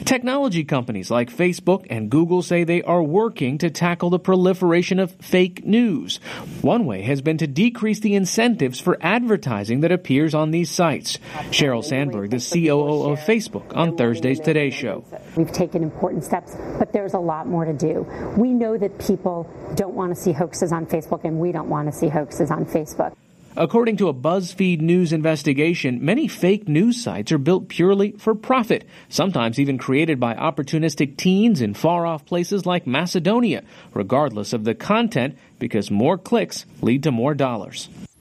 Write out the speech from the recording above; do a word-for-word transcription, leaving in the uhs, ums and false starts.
Technology companies like Facebook and Google say they are working to tackle the proliferation of fake news. One way has been to decrease the incentives for advertising that appears on these sites. Sheryl Sandberg, the C O O of Facebook, on Thursday's Today Show. We've taken important steps, but there's a lot more to do. We know that people don't want to see hoaxes on Facebook, and we don't want to see hoaxes on Facebook. According to a BuzzFeed News investigation, many fake news sites are built purely for profit, sometimes even created by opportunistic teens in far-off places like Macedonia, regardless of the content, because more clicks lead to more dollars.